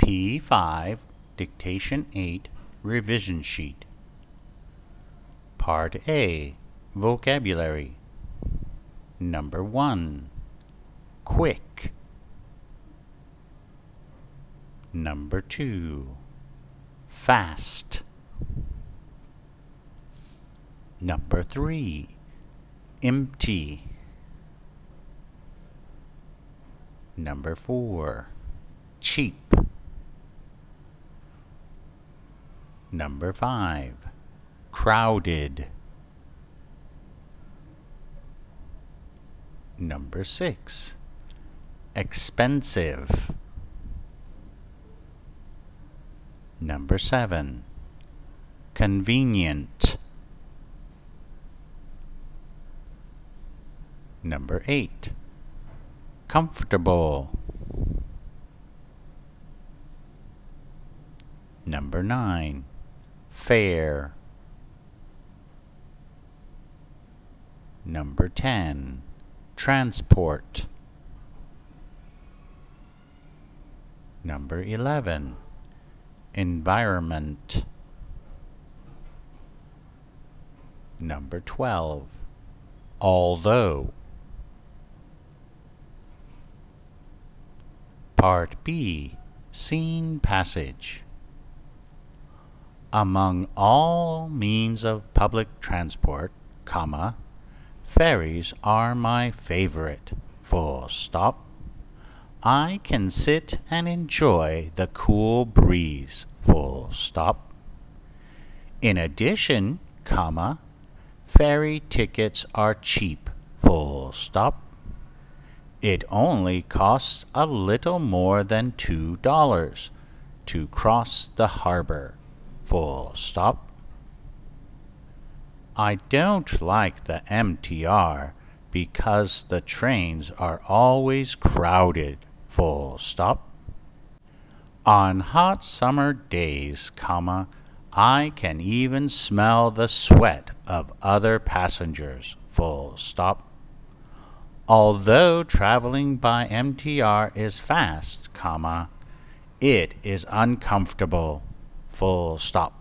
P5, Dictation 8, Revision Sheet. Part A, Vocabulary. Number 1, quick. Number 2, fast. Number 3, empty. Number 4, cheap. Number 5, crowded. Number 6, expensive. Number 7, convenient. Number 8, comfortable. Number 9, fair. Number 10, transport. Number 11, environment. Number 12, although. Part B, Scene Passage. Among all means of public transport, comma, ferries are my favorite, full stop. I can sit and enjoy the cool breeze, full stop. In addition, comma, ferry tickets are cheap, full stop. It only costs a little more than $2 to cross the harbor, full stop. I don't like the MTR because the trains are always crowded, full stop. On hot summer days, comma, I can even smell the sweat of other passengers, full stop. Although traveling by MTR is fast, comma, it is uncomfortable, full stop.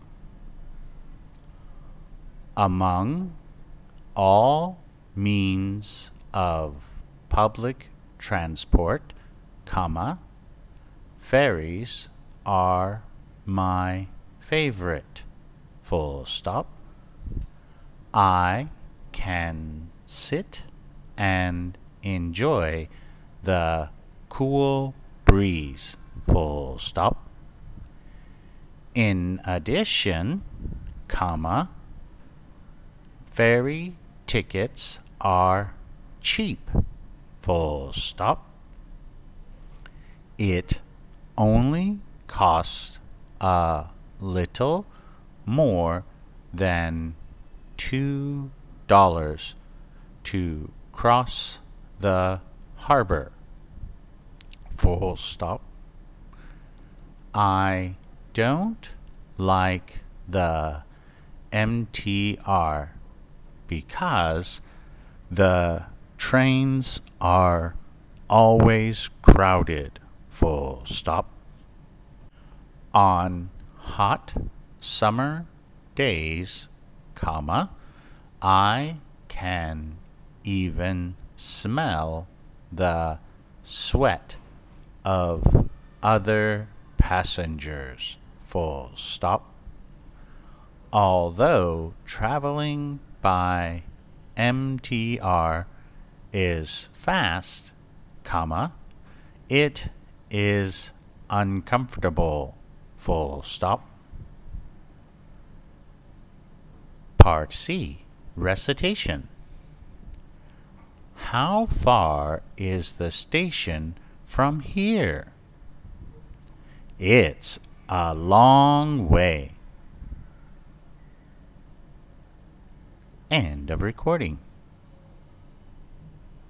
Among all means of public transport, comma, ferries are my favorite, full stop. I can sit and enjoy the cool breeze, full stop. In addition, comma, ferry tickets are cheap, full stop. It only costs a little more than $2 to cross the harbor, full stop. I don't like the MTR because the trains are always crowded, full stop. On hot summer days, comma, I can even smell the sweat of other passengers, full stop. Although traveling by MTR is fast, comma, it is uncomfortable, full stop. Part C, Recitation. How far is the station from here? It's a long way. End of recording.